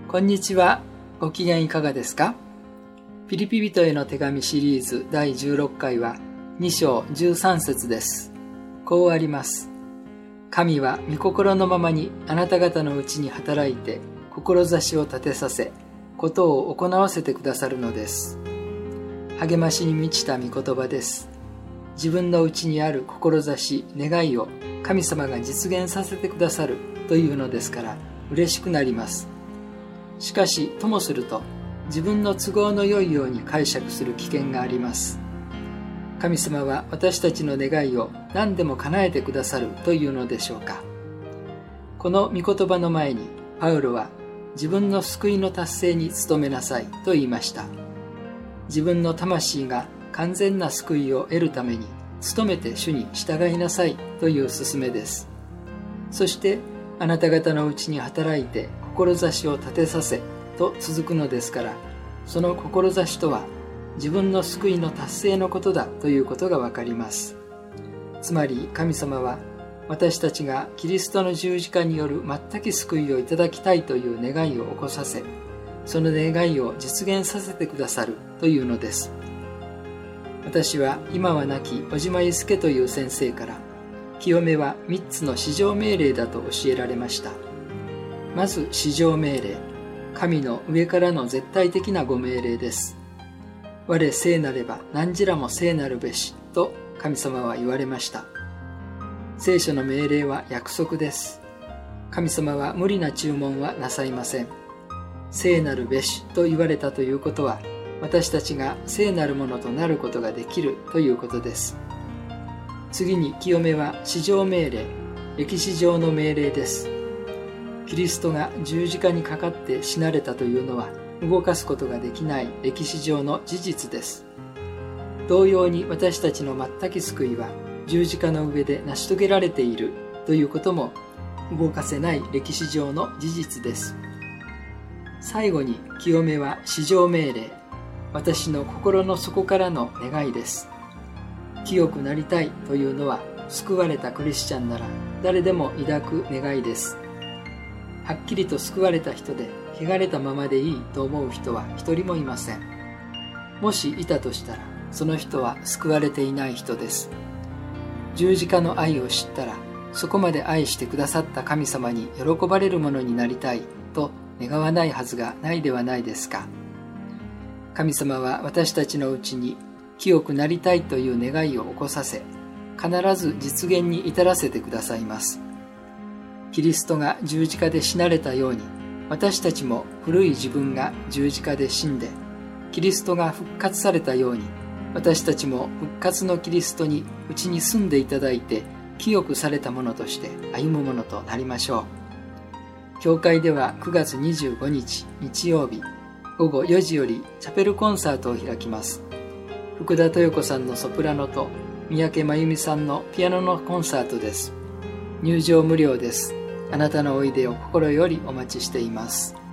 こんにちは。ご機嫌いかがですか？ピリピ人への手紙シリーズ第16回は2章13節です。こうあります。神は御心のままにあなた方のうちに働いて志を立てさせ、ことを行わせてくださるのです。励ましに満ちた御言葉です。自分のうちにある志、願いを神様が実現させてくださるというのですから嬉しくなります。しかし、ともすると自分の都合の良いように解釈する危険があります。神様は私たちの願いを何でも叶えてくださるというのでしょうか。この御言葉の前にパウロは自分の救いの達成に努めなさいと言いました。自分の魂が完全な救いを得るために努めて主に従いなさいという勧めです。そしてあなた方のうちに働いて志を立てさせと続くのですから、その志とは自分の救いの達成のことだということがわかります。つまり神様は私たちがキリストの十字架による全く救いをいただきたいという願いを起こさせ、その願いを実現させてくださるというのです。私は今は亡き小島伊助という先生から、清めは3つの至上命令だと教えられました。まず至上命令、神の上からの絶対的なご命令です。我聖なれば何時らも聖なるべしと神様は言われました。聖書の命令は約束です。神様は無理な注文はなさいません。聖なるべしと言われたということは、私たちが聖なるものとなることができるということです。次に清めは至上命令、歴史上の命令です。キリストが十字架にかかって死なれたというのは動かすことができない歴史上の事実です。同様に私たちの全く救いは十字架の上で成し遂げられているということも動かせない歴史上の事実です。最後に清めは至上命令、私の心の底からの願いです。清くなりたいというのは救われたクリスチャンなら誰でも抱く願いです。はっきりと救われた人で汚れたままでいいと思う人は一人もいません。もしいたとしたらその人は救われていない人です。十字架の愛を知ったらそこまで愛してくださった神様に喜ばれるものになりたいと願わないはずがないではないですか。神様は私たちのうちに清くなりたいという願いを起こさせ、必ず実現に至らせてくださいます。キリストが十字架で死なれたように、私たちも古い自分が十字架で死んで、キリストが復活されたように、私たちも復活のキリストにうちに住んでいただいて、清くされたものとして歩むものとなりましょう。教会では9月25日日曜日午後4時よりチャペルコンサートを開きます。福田豊子さんのソプラノと三宅真由美さんのピアノのコンサートです。入場無料です。あなたのおいでを心よりお待ちしています。